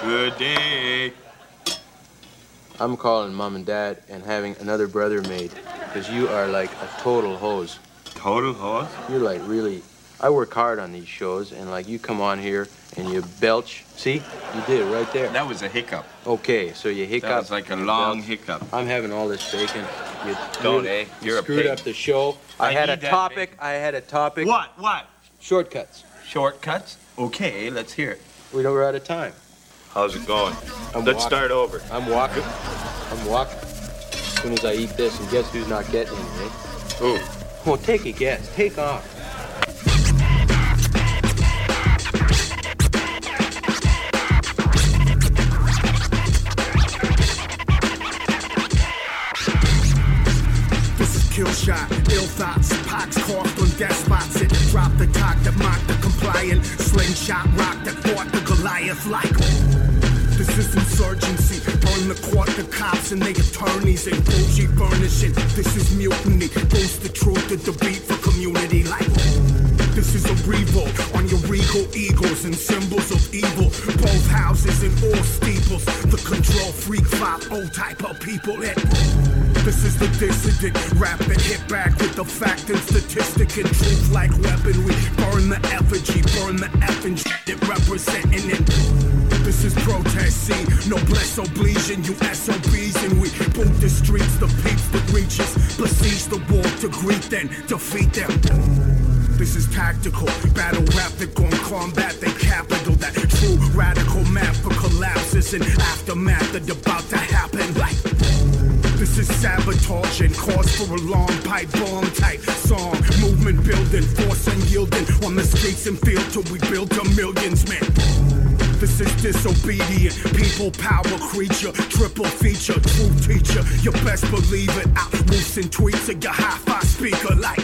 Good day. I'm calling Mom and Dad and having another brother made, because you are like a total hose. Total hose? You're like really... I work hard on these shows, and like you come on here and you belch. See? You did it right there. That was a hiccup. Okay, so you hiccup. That was like a long hiccup. I'm having all this bacon. You Don't, eh? You're a screwed pig. up the show. I had a topic. What? Shortcuts. Shortcuts? Okay, let's hear it. We're out of time. How's it going? Let's start over. I'm walking. As soon as I eat this, and guess who's not getting it, eh? Who? Well, take a guess. Take off. Kill shot, ill thoughts, pox coughed on death spots. It dropped the cock that mocked the compliant. Slingshot rock that fought the Goliath like. This is insurgency. Burn the court, the cops and their attorneys and bougie furnishing. This is mutiny. Boost the truth, the beat for community like. This is a revolt on your regal egos and symbols of evil. Both houses and all steeples. The control freak 5-0 type of people. This is the dissident, rapid hit back with the fact and statistic and truth like weaponry. Burn the effigy, burn the effing shit representing it. This is protest, see, noblesse oblige you SOBs, and we boot the streets, the peeps that reaches, besiege the wall to greet them, defeat them. This is tactical, battle rapid, gon' combat they capital. That true radical map for collapses and aftermath that about to happen like. This is sabotage and cause for alarm, pipe bomb type song. Movement building, force unyielding on the streets and field till we build to millions, man. This is disobedient, people power creature, triple feature, true teacher. You best believe it, out roofs and tweets of your hi-fi speaker like.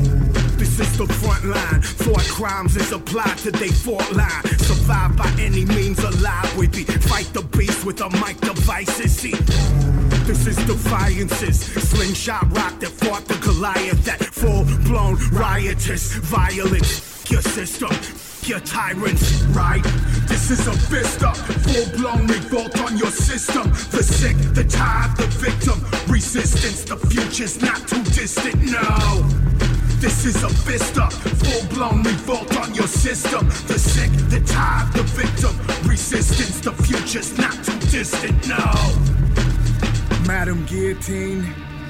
This is the front line, thought crimes is applied to they fort line. Survive by any means alive, we be fight the beast with a mic devices, see. This is defiances, slingshot rock that fought the Goliath, that full-blown riotous violence. Your system, your tyrants, right? This is a fist up, full-blown revolt on your system. The sick, the tired, the victim, resistance, the future's not too distant, no. This is a fist up, full-blown revolt on your system. The sick, the tired, the victim, resistance, the future's not too distant, no. Madam Guillotine,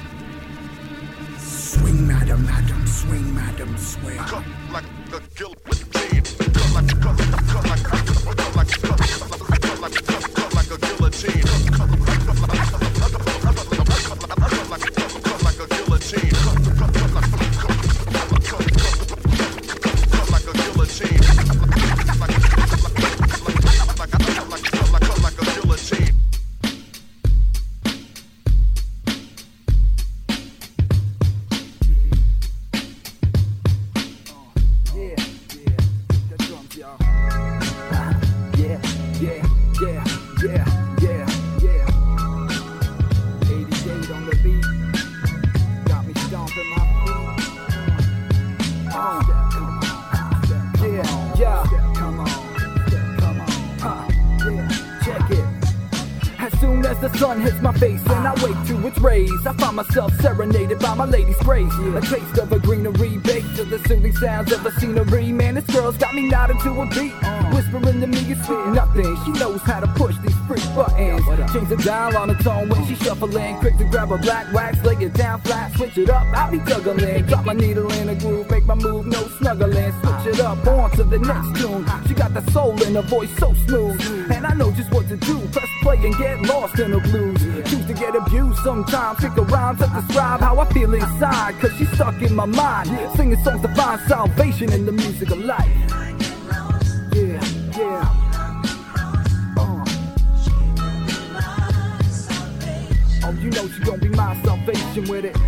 swing, madam, madam, swing, madam, swing. Cut like a guillotine. Cut like a guillotine. Cut like a guillotine. I find myself serenaded by my lady's praise. A taste of a greenery baked to the soothing sounds of a scenery. Man, this girl's got me nodding to a beat, whispering to me it's sweet nothing. She knows how to push these freak buttons. Change the dial on its own when she shuffling. Quick to grab a black wax, lay it down flat, switch it up, I'll be juggling. Drop my needle in a groove, make my move, no snuggling. Switch it up, on to the next tune. She got the soul in her voice so smooth, and I know just what to do. Press play and get lost in the blues. Choose to get abused sometimes, pick a rhyme to describe how I feel inside, cause she's stuck in my mind. Singing songs to find salvation in the music of life. Yeah, yeah. Oh, you know she gon' be my salvation with it.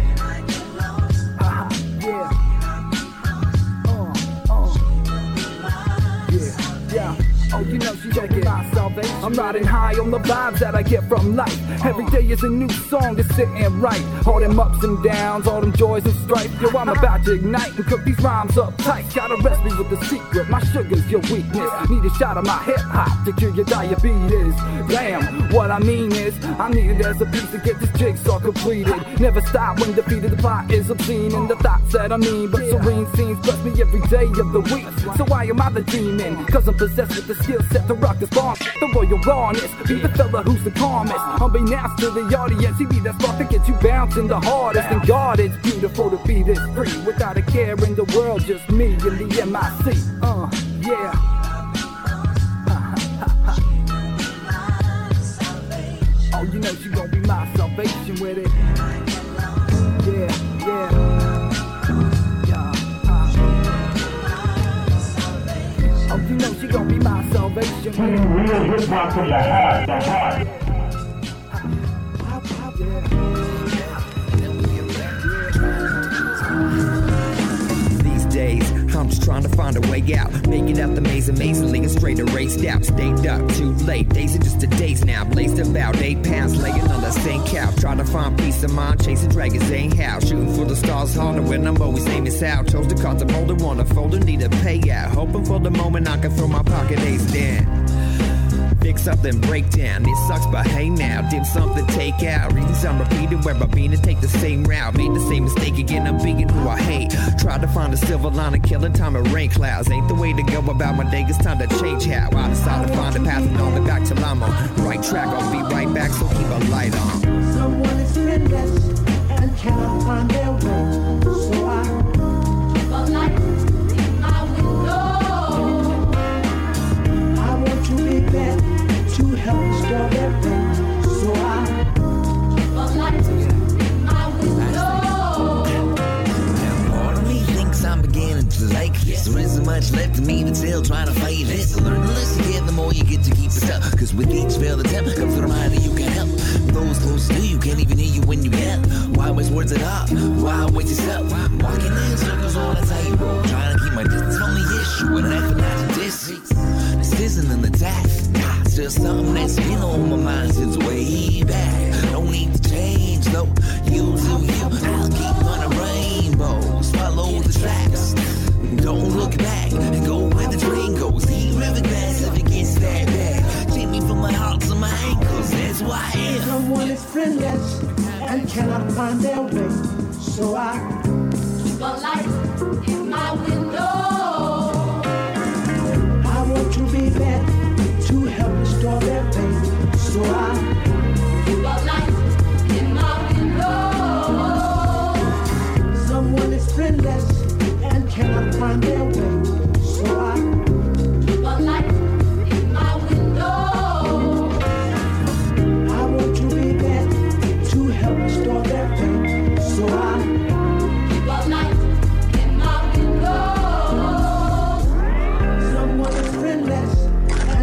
Yeah. Yeah, yeah. Oh, you know she gon' it my salvation. I'm riding high on the vibes that I get from life. Every day is a new song to sit and write. All them ups and downs, all them joys and strife. Yo, I'm about to ignite and cook these rhymes up tight. Gotta rest me with the secret, my sugar's your weakness. Need a shot of my hip-hop to cure your diabetes. Damn, what I mean is, I need it as a piece to get this jigsaw completed. Never stop when defeated, the plot is obscene. And the thoughts that I mean, but serene scenes bless me every day of the week. So why am I the demon? Cause I'm possessed with the skill set to rock this bomb. The royal rawness, be the fella who's the calmest. Unbeknownst to the audience, he be that spark that gets you bouncing the hardest. And God, it's beautiful to be this free, without a care in the world, just me and the MIC. Yeah. Oh, you know she gon' be my salvation with it. Yeah, yeah. Oh, you know she gon' be my salvation with it. Real hip hop from the heart, the heart. I'm just trying to find a way out. Make it out the maze amazingly and straight erased out. Stayed up too late, days are just a days now. Blazed about 8 pounds, laying on the same couch. Trying to find peace of mind, chasing dragons ain't how. Shooting for the stars harder when I'm always aiming south. Chose the cards I'm holding, want a folder, need a payout. Hoping for the moment I can throw my pocket ace down. Fix up then break down. It sucks, but hey now, did something take out. Reasons I'm repeating where I've been to take the same route. Made the same mistake again, I'm being who I hate. Tried to find a silver lining, killing time of rain clouds. Ain't the way to go about my day, it's time to change how. I decided to find a path and on the back till I'm on right track. I'll be right back, so keep a light on. Someone is friendless and cannot find their way. So I keep a light in my window. I want to be better to help restore their faith. So I keep a light in my window. Part of me thinks I'm beginning to like this. There isn't much left of me to tell, trying to fight this. Learn to listen, the more you get to keep it up. Cause with each failed attempt comes the reminder you can help. Those close to you can't even hear you when you yell. Why waste words at all? Why waste yourself? Walking in circles on a tightrope, trying to keep my distance from the issue and recognize this. This isn't an attack, nah, it's just something that's been on my mind since way back. No need to change, though. You do you, I'll keep on a rainbow. Swallow the tracks. Don't look back and go where the train goes. Heat river glass if it gets that bad. Take me from my heart to my ankles, that's why I am. Someone is friendless and cannot find their way. So I keep a light in my window. I want to be there to help restore their faith. So I keep a light in my window. Someone is friendless and cannot find their way. So I keep a light in my window. I want to be there to help restore their faith. So I keep a light in my window. Someone is friendless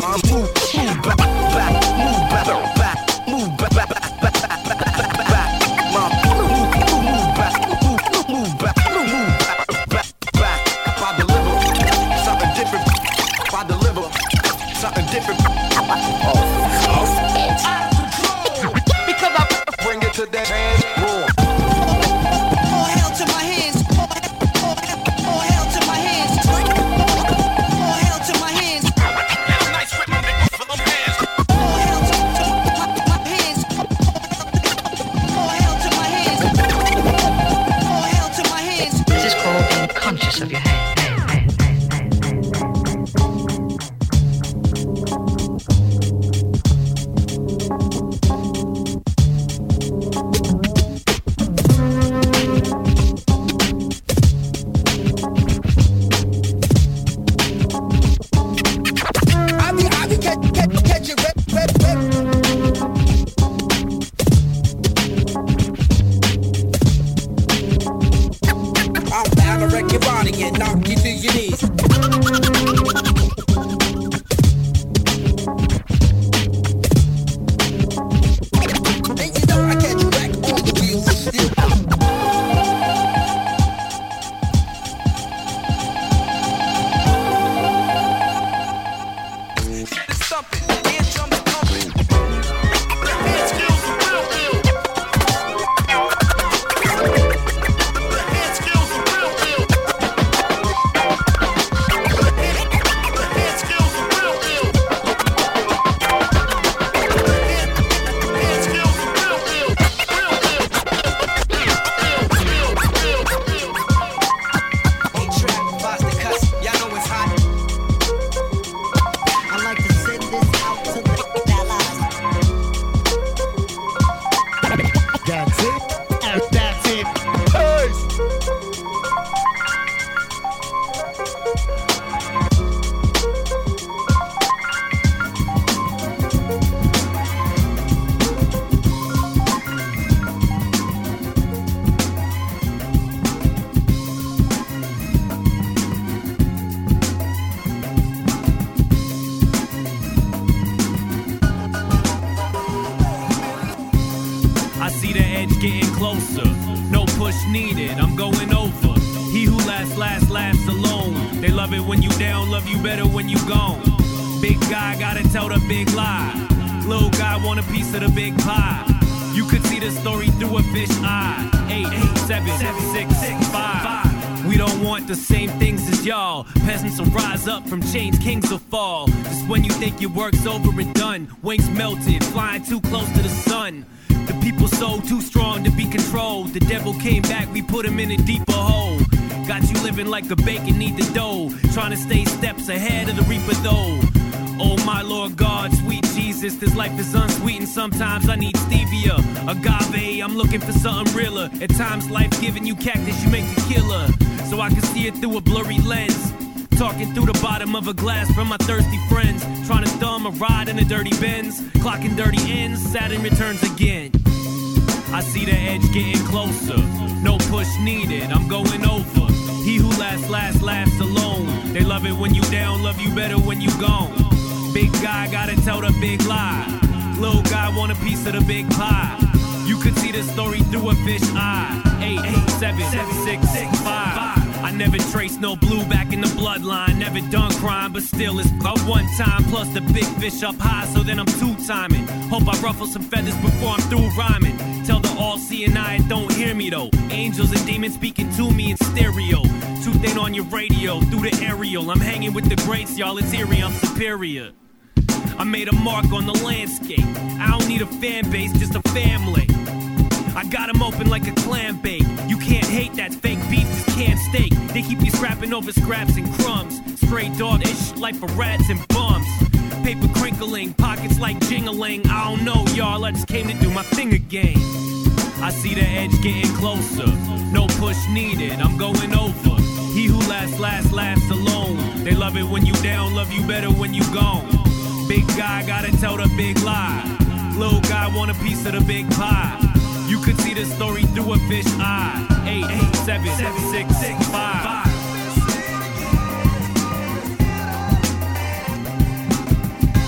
Move back, move back, move back, back, back, back, mom. Move back, move back, back. If I deliver something different, if I deliver something different, because I bring it to that hand roar. All hell to my hands. All hell to my hands. All hell to my hands. Nice with my nigga for them hands. All hell to my hands. All hell to my hands. All hell to my hands. This is called being conscious of your hand. I'm bound to wreck your body and knock you to your knees. And you know I catch you wreck on the wheels of steel. It's something, eardrums pumping. The hand skills are real ill. The hand skills are real ill. The hand skills are real ill. The hand skills are real ill. Ain't trap, boss the cuss. Y'all know it's hot. I like to send this out to the allies. That's it. And that's it. I see the edge getting closer. No push needed, I'm going over. He who laughs alone. They love it when you down, love you better when you gone. Big guy gotta tell the big lie. Little guy want a piece of the big pie. You could see the story through a fish eye. 8, 7, 6, 5. We don't want the same things as y'all. Peasants will rise up from chains, kings will fall. Just when you think your work's over and done, wings melted, flying too close to the sun. The people so too strong to be controlled. The devil came back, we put him in a deeper hole. Got you living like a bacon, need the dough. Trying to stay steps ahead of the reaper though. Oh my Lord God, sweet Jesus, this life is unsweet and sometimes I need stevia. Agave, I'm looking for something realer. At times life giving you cactus, you make a killer. So I can see it through a blurry lens. Talking through the bottom of a glass from my thirsty friends. Trying to thumb a ride in a dirty Benz. Clocking dirty ends, Saturn returns again. I see the edge getting closer. No push needed, I'm going over. He who laughs alone. They love it when you down, love you better when you gone. Big guy gotta tell the big lie. Little guy want a piece of the big pie. You could see the story through a fish eye. 8, 7, 6, 5. I never traced no blue back in the bloodline. Never done crime, but still it's about one time. Plus the big fish up high, so then I'm two-timing. Hope I ruffle some feathers before I'm through rhyming. Tell the all-seeing eye it don't hear me though. Angels and demons speaking to me in stereo. Truth ain't on your radio, through the aerial. I'm hanging with the greats, y'all, it's eerie, I'm superior. I made a mark on the landscape. I don't need a fan base, just a family. I got them open like a clam bake. You can't hate that fake beef, just canned steak. They keep you scrapping over scraps and crumbs. Stray dog-ish life for rats and bums. Paper crinkling, pockets like jingling. I don't know, y'all, I just came to do my thing again. I see the edge getting closer. No push needed, I'm going over. He who laughs alone. They love it when you down, love you better when you gone. Big guy gotta tell the big lie. Little guy want a piece of the big pie. You could see the story through a fish eye. 8, 7, 6, 5.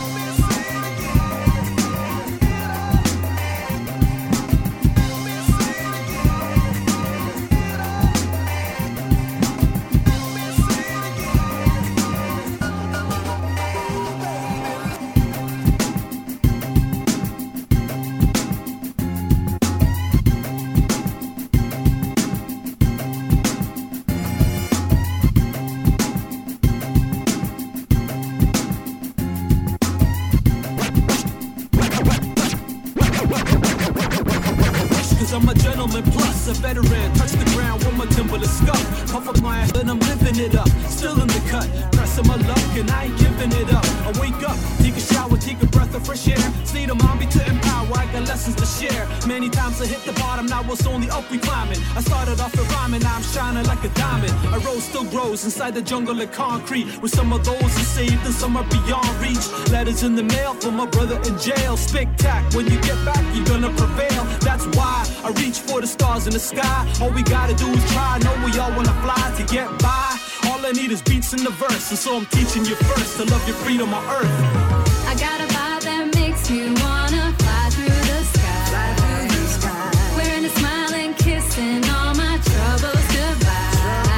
I'm a gentleman plus a veteran. Touch the ground with my Timberland scuff. Puff up my ass and I'm living it up. Still in the cut, pressing my luck and I ain't giving it up. I wake up, take a shower, take a breath of fresh air. State of mind be to empower, I got lessons to share. Many times I hit the bottom, now it's only up we climbing. I started off with rhyming, now I'm shining like a diamond. A rose still grows inside the jungle of concrete. With some of those who saved and some are beyond reach. Letters in the mail for my brother in jail. Spectac, when you get back, you're gonna prevail. That's why I reach for the stars in the sky. All we gotta do is try, know we all wanna fly to get by. All I need is beats in the verse, and so I'm teaching you first to love your freedom on earth. I got a vibe that makes you wanna fly through the sky. Fly through the sky. Wearing a smile and kissing all my troubles goodbye.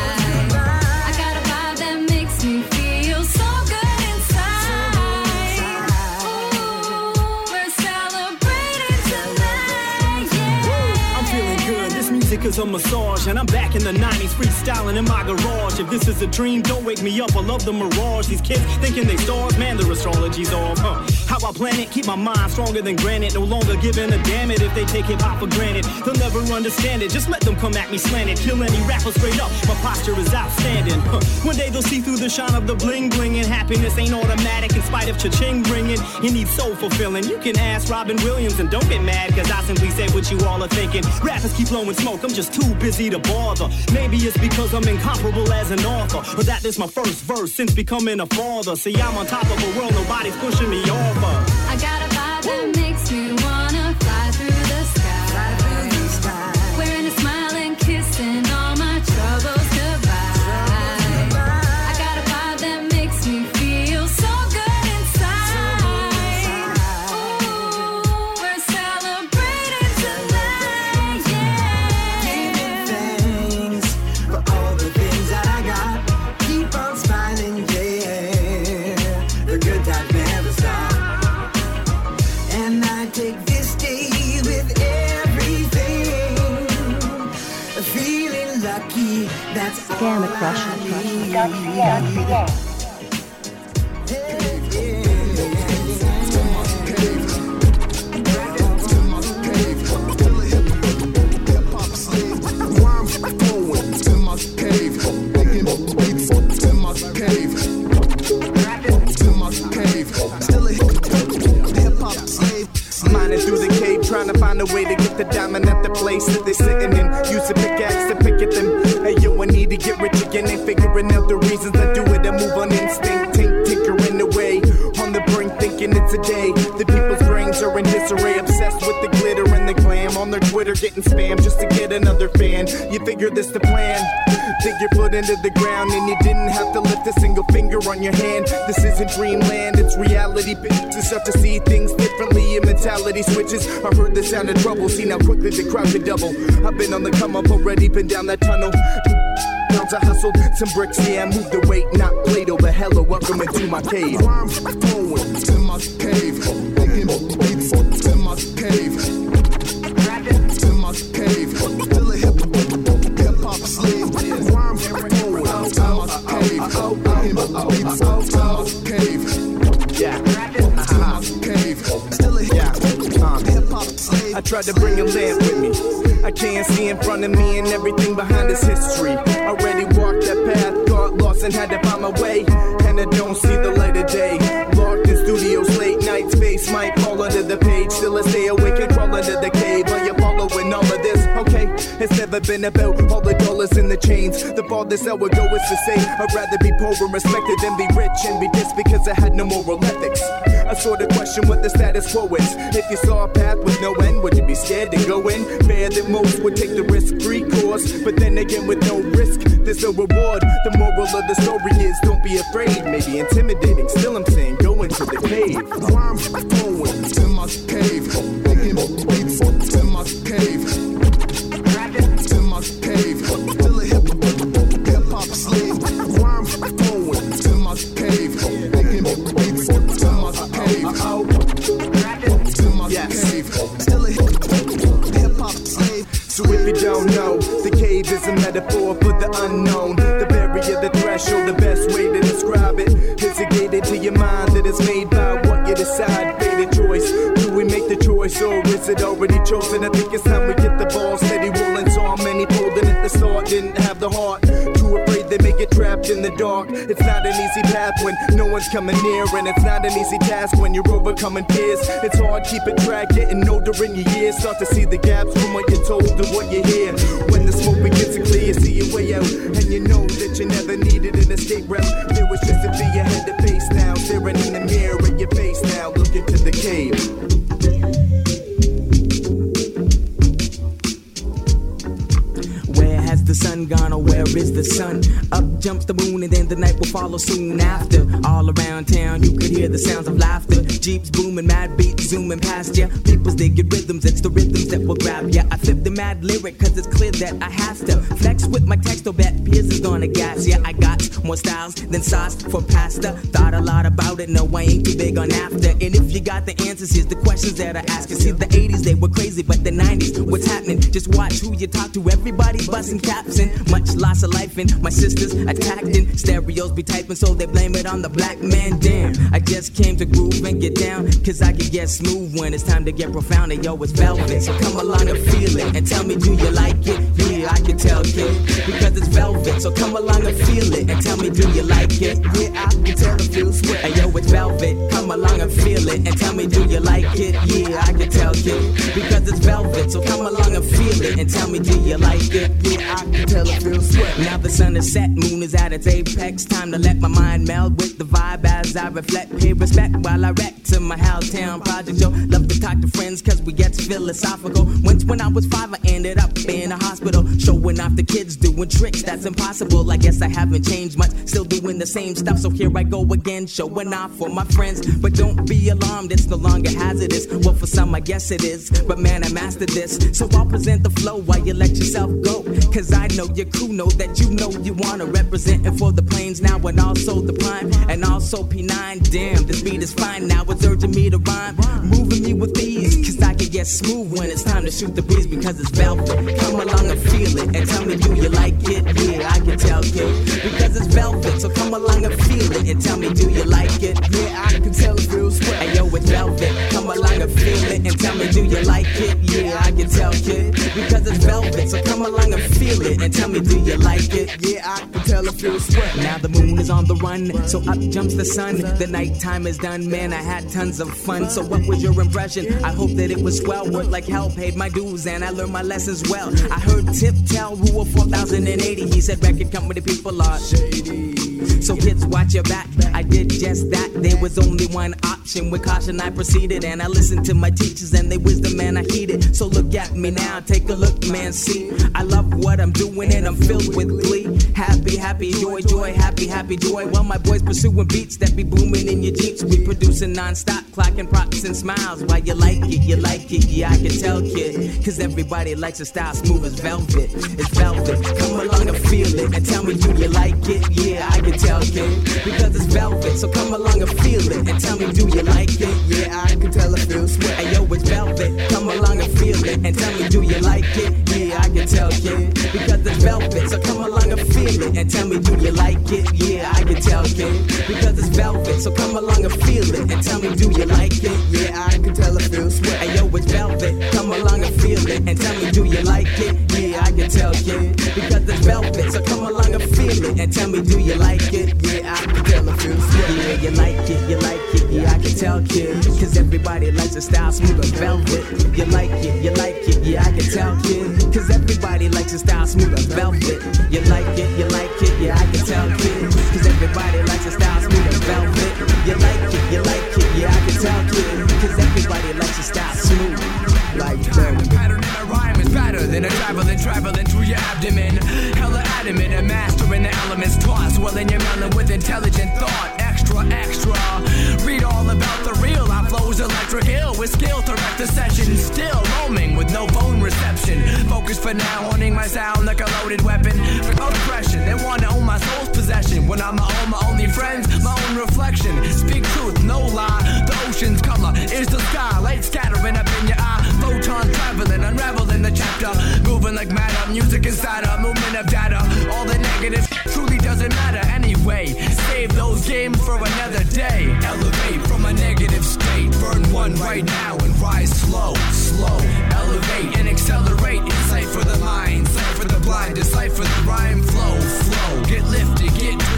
I got a vibe that makes me feel so good inside. Ooh, we're celebrating tonight, yeah. I'm feeling good, this music is a massage. And I'm back in the 90s, freestyling in my garage. If this is a dream, don't wake me up, I love the mirage. These kids thinking they stars, man, their astrology's off, huh? How I plan it, keep my mind stronger than granite. No longer giving a damn it if they take hip-hop for granted. They'll never understand it, just let them come at me slanted. Kill any rapper straight up, my posture is outstanding, huh? One day they'll see through the shine of the bling-bling. And happiness ain't automatic in spite of cha-ching ringing. You need soul fulfilling, you can ask Robin Williams. And don't get mad, cause I simply said what you all are thinking. Rappers keep blowing smoke, I'm just too busy to bother. Maybe it's because I'm incomparable as an author, or that is my first verse since becoming a father. See, I'm on top of a world nobody's pushing me off of. I got a vibe that makes you wanna fly through the sky. Fly through the sky. Wearing a smile and kissing all my troubles goodbye. I got a vibe that makes me feel so good inside. Ooh, we're celebrating tonight, yeah. Giving thanks for all the things that I got. Keep on smiling, yeah. The good times never stop. And I take this day with everything. Feeling lucky, that's Scam all Crush. I need. Mining through the cave, trying to find a way to get the diamond at the place that they're sitting in. Use a pickaxe to pick at them. Hey yo, I need to get rich again. Ain't figuring out the reasons I do it. I move on instinct, tinkering away on the brink, thinking it's a day. The people's brains are in disarray, obsessed with the glitter and the glam. On their Twitter, getting spam just to get another fan. You figure this the plan. Dig your foot into the ground and you didn't have to lift a single finger on your hand. This isn't dreamland, it's reality. Bitches start to see things differently. Your mentality switches. I heard the sound of trouble. See now quickly the crowd could double. I've been on the come up already, been down that tunnel. Bounce, I hustled some bricks, yeah, I moved the weight, not Play-Doh, but hello, welcome into my cave. I'm going to my cave, making beats in my cave. In my cave, still a hip-hop slave. I'm going to my cave, making beats in my cave. Yeah, in my cave, still a hip-hop slave. I tried to bring a lamp with me. I can't see in front of me and everything behind this history. Already walked that path, got lost and had to find my way. And I don't see the light of day. Locked in studios, late nights, face might fall under the page. Still I stay awake and crawl under the cave. Are you following all of this? Okay, it's never been about all the dollars and the chains. The farthest I would go is to say I'd rather be poor and respected than be rich and be dissed because I had no moral ethics. I sort of question what the status quo is. If you saw a path with no end, would you be scared to go in? Fair that most would take the risk-free course, but then again with no risk, there's no reward. The moral of the story is don't be afraid. Maybe intimidating, still I'm saying go into the cave. I'm going to my cave, making beats in my cave. In my cave, still a hip-hop slave. I'm going to my cave, making beats in my cave. In my cave, still a hip-hop slave. So if you don't know, the cave is a metaphor for the unknown. The barrier, the threshold, the best way to describe it is a gate into your mind that is made by what you decide. Fate a choice. Do we make the choice or is it already chosen? I think it's time we get the balls trapped in the dark. It's not an easy path when no one's coming near, and it's not an easy task when you're overcoming fears. It's hard keeping track, getting older in your years. Start to see the gaps from what you're told to what you hear. When the smoke begins to clear, you see your way out, and you know that you never needed an escape route. There was just a fear you had to face now, staring in the mirror at your face now, looking to the cave. The sun gone, or where is the sun? Up jumps the moon, and then the night will follow soon after. All around town you could hear the sounds of laughter. Jeeps booming, mad beats zooming past ya. People's digging rhythms, it's the rhythms that will grab ya. I flip the mad lyric cause it's clear that I have to flex with my text, or bet Piers is gonna gas ya. I got more styles than sauce for pasta. Thought a lot about it, no I ain't too big on after. And if you got the answers, here's the questions that I ask. You see the 80s they were crazy, but the 90s, what's happening? Just watch who you talk to, everybody busting caps in. Much loss of life in my sisters attacked in. Stereos be typing so they blame it on the black man. Damn, I just came to groove and get down, cause I can get smooth when it's time to get profound. And yo, it's velvet, so come along and feel it, and tell me, do you like it? Yeah, I can tell, kid, because it's velvet. So come along and feel it, and tell me, do you like it? Yeah, I can tell it feels sweat. And yo, it's velvet, come along and feel it, and tell me, do you like it? Yeah, I can tell, kid, because it's velvet. So come along and feel it, and tell me, do you like it? Yeah, I can tell it feels sweat. Now the sun is set, moon is at its apex. Time to let my mind meld with the vibe as I reflect. Pay respect while I wreck to my Helltown project. Yo, love to talk to friends cause we get philosophical. Once when I was 5 I ended up in a hospital, showing off the kids doing tricks that's impossible. I guess I haven't changed much, still doing the same stuff. So here I go again, showing off for my friends. But don't be alarmed, it's no longer hazardous. Well, for some I guess it is, but man I mastered this. So I'll present the flow while you let yourself go, cause I know your crew know that you know you wanna. Representing for the plains now, and also the prime, and also P9. Damn, this beat is fine now, it's urging me to rhyme, moving me with ease, cause I can get smooth when it's time to shoot the breeze, because it's velvet. Come along and feel it, and tell me, do you like it? Yeah, I can tell, kid, because it's velvet. So come along and feel it, and tell me, do you like it? Yeah, I can tell it feels sweat. And yo, it's velvet. Come along and feel it, and tell me, do you like it? Yeah, I can tell, kid, because it's velvet. So come along and feel it, and tell me, do you like it? Yeah, I can tell it feels sweat. Now the moon is on the run, so up jumps the sun. The nighttime is done, man, I had tons of fun. So what was your impression? I hope that it was swell. Worked like hell, paid my dues, and I learned my lessons well. I heard Tip tell Rule 4080. He said record company people are shady. So kids, watch your back. I did just that. There was only one option. With caution I proceeded, and I listened to my teachers and their wisdom, and I heeded. So look at me now, take a look, man, see, I love what I'm doing, and I'm filled with glee. Happy, happy, joy, joy, happy, happy, joy. While my boys pursuing beats that be booming in your Jeeps. We producing non-stop, clocking props and smiles. Why you like it, yeah, I can tell, kid, cause everybody likes a style smooth as velvet. It's velvet, come along and feel it, and tell me, do you like it? Yeah, I can tell, kid, because it's velvet. So come along and feel it, and tell me, do you like it? Yeah, I can tell it feels sweat. And yo, it's velvet, come along and feel it, and tell me, do you like it? Yeah, I can tell, kid, because it's velvet. So come along and feel it, and tell me, do you like it? Yeah, I can tell, kid, because it's velvet. So come along and feel it, and tell me, do you like it? Yeah, I can tell it feels sweat. And yo, it's velvet, come along and feel it, and tell me, do you like it? Yeah, I can tell, kid, because it's velvet. So come along and feel it, and tell me, do you like it? Yeah, I can tell it feels sweat. Yeah, you like it, yeah, I can tell, kid, cause everybody likes a style smooth as velvet. You like it, yeah, I can tell, kid, cause everybody likes a style smooth as velvet. You like it, yeah, I can tell, kid, cause everybody likes a style smooth as velvet. You like it, yeah, I can tell, kid, cause everybody likes a style smooth like velvet. The pattern in a rhyme is better than a traveling through your abdomen. Hella adamant and mastering the elements taught, swelling your melon with intelligent thought. Extra, read all about the real. I flows electric hill with skill to wreck the session. Still roaming with no phone reception. Focus for now, honing my sound like a loaded weapon. For oppression, they want to own my soul's possession. When I'm my only friends, my own reflection. Speak truth, no lie. The ocean's color is the sky. Light scattering up in your eye. Photons traveling, unraveling the chapter. Moving like matter, music inside a movement of data. All the negative truly doesn't matter anyway. Save those games for another day. Elevate from a negative state. Burn one right now and rise slow. Elevate and accelerate. Insight for the mind, sight for the blind, decipher the rhyme flow. Get lifted, get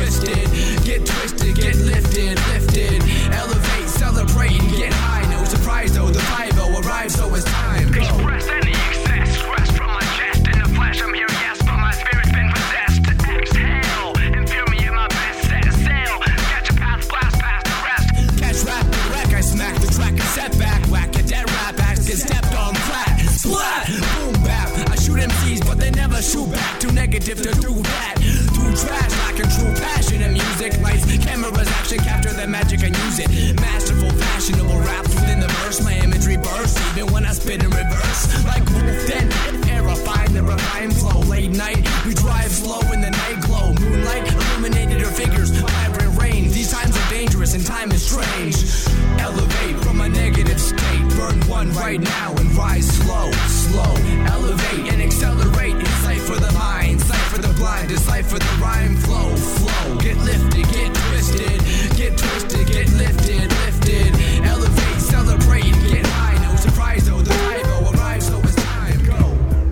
negative to do that. Through trash, lacking true passion in music. Lights, cameras, action, capture the magic and use it. Masterful, fashionable raps within the verse. My imagery bursts even when I spit in reverse. Like then, era, find the refined flow. Late night, we drive slow in the night glow. Moonlight illuminated her figures, vibrant rain. These times are dangerous and time is strange. Elevate from a negative state. Burn one right now and rise slow, slow. Elevate and accelerate. Insight for the mind, sight for the blind, decipher the rhyme flow, flow. Get lifted, get twisted, get twisted, get lifted, lifted. Elevate, celebrate, get high. No surprise though, the Ivo arrives, so it's time, go.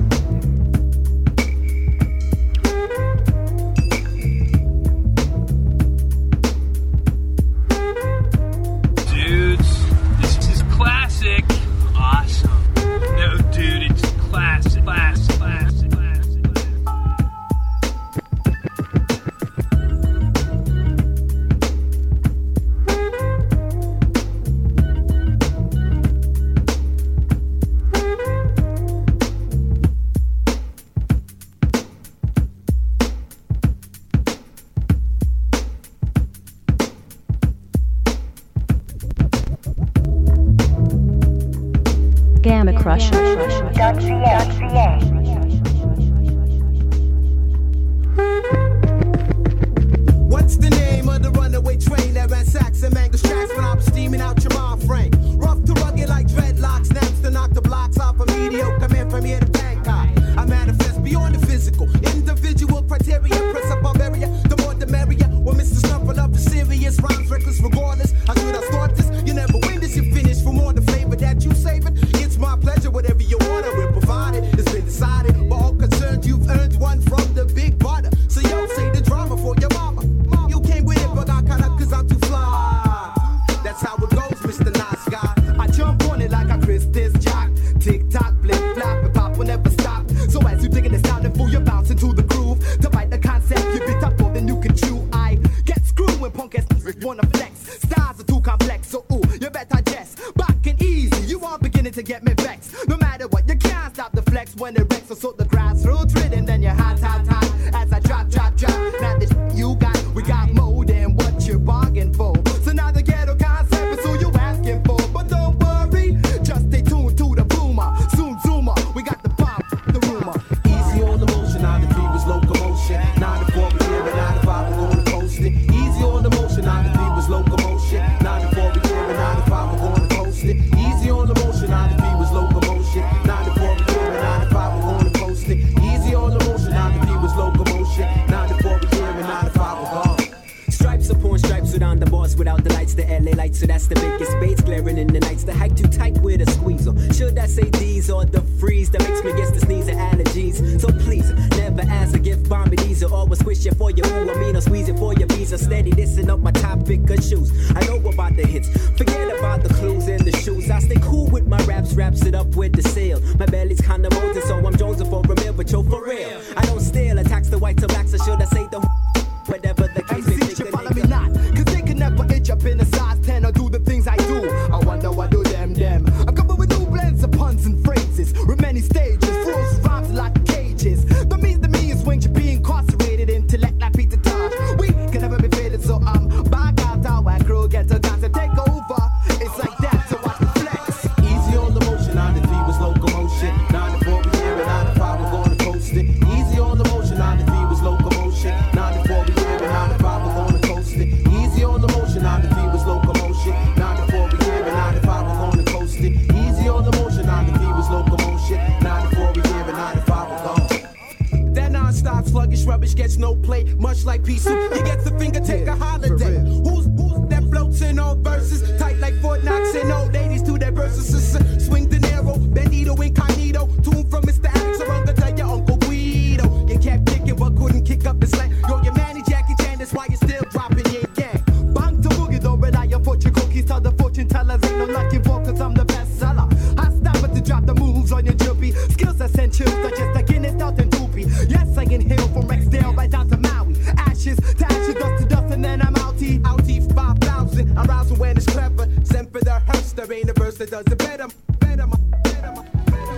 Dudes, this is classic. Awesome. No, dude, it's classic. Classic, classic, classic. Gamma Crusher. What's the name of the runaway train that ransacks and mangles tracks when I was steaming out your mind frame? Rough to rugged like dreadlocks, snaps to knock the blocks off a mediocre man from here to Bangkok. I manifest beyond the physical, individual criteria, press up Bavaria, the more the merrier. When Mr. Snuffle up is serious, rhymes reckless regardless. How should I start this? You never win this, you finish for more the flavor that you savor. It's my pleasure, whatever you order, we're provided. It's been decided, by all concerned, you've earned one from the big butter. So yo, say the drama for your mama. You came with it, but I caught up cause I'm too fly. That's how it goes, Mr. Nice Guy. I jump on it like a Christmas jock. Tick tock, flip flop, and pop will never stop. So as you digging the sound and fool, you're bouncing to the groove. To bite the concept, you bit up more than you can chew. I get screwed when punk ass wanna flex. Styles are too complex, so ooh, you better jest. Back and easy, you are beginning to get me vexed. No matter what, you can't stop the flex when it wrecks. So the grassroots rhythm, then you're hot, hot, hot. As I drop, drop, drop. Now this you got, we got more than what you bargained for. So now the ghetto concept is who you asking for. But don't worry, just stay tuned to the boomer. Zoom, zoomer, we got the bomb, the rumor. Easy on the motion, 9 to 3 was locomotion. 9 to 4 we here, and 9 to 5 we're gonna coast it. Easy on the motion, 9 to 3 was locomotion. 9 to 4 we here, and 9 to 5 we're gonna coast it. Easy on the motion, 9 to 3 was locomotion. 9 to 4 we here, and 9 to 5 we're gonna coast it. Easy on the motion, 9 to 3 was locomotion. 9 to 4 we here, and 9 to 5 we're gone. Stripes upon stripes without the boss, without the lights, the LA lights, so that's the biggest baits glaring in the nights. The hike too tight with a squeezer. Should I say these or the freeze that makes me guess the sneeze and allergies? So please, never ask a gift, bomb it easy, always squish it for your ooh, I mean, or squeeze it for your visa. Steady dissing up my topic of shoes. I know about the hits, forget about the clues in the shoes. I stay cool with my raps, wraps it up with the sail. My belly's kinda molten, so I'm jonesing for a meal, but yo, for real. I don't steal, attacks the whites or blacks, or should I say the whatever the case may be. MCs should follow me not, cause they can never itch up in a size 10 or do the things I do. I wonder what do them. I'm coming with new blends of puns and phrases, with many stages, frozen rhymes like cages. The means when you're being incarcerated, intellect like Peter Tosh. We can never be faded, so I'm back out our crew, get a dance and take over. It's like that, so watch the flex. Easy on the motion, 9 to 3 was locomotion. 9 to 4 we here, and 9 to 5 we're gonna coast it. Easy on the motion, 9 to 3 was locomotion. 9 to 4 we here, and 9 to 5 we're gonna coast it. Easy on the motion, 9 to 3 was locomotion. 9 to 4 we here, and 9 to 5 we're gonna coast it. Easy on the motion, 9 to 3 was locomotion. 9 to 4 we here, and 9 to 5 we're gone. That non-stop sluggish rubbish gets no play, much like pea soup. He gets a finger, take a holiday. Who's that floats in all verses? Tight like Fort Knox and old ladies to their verses. Swing De Niro, Bandito, Incognito. Tune from Mr. Alex Aronga to your Uncle Guido. You kept kicking but couldn't kick up the slack. Yo, your manny Jackie Chan, that's why you're still dropping your gang. Bang to boogie, don't rely on fortune cookies. Tell the fortune tellers ain't no lucky for, cause I'm the best seller. I stop it to drop the moves on your drippy. Skills essentials, are just like in it out and doopy. Yes, I inhale from Rexdale right down to Maui. Ashes to ashes, dust to dust, and then I'm outie. Outie 5,000, arousing when it's clever. Send for the hearse, there ain't a verse that does it better.